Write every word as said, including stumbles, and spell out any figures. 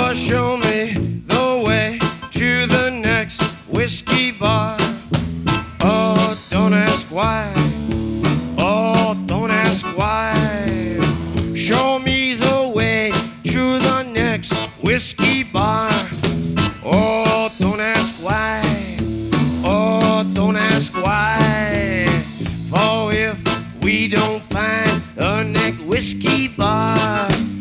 Oh, show me the way to the next whiskey bar. Oh, don't ask why. Oh, don't ask why. Show me the way to the next whiskey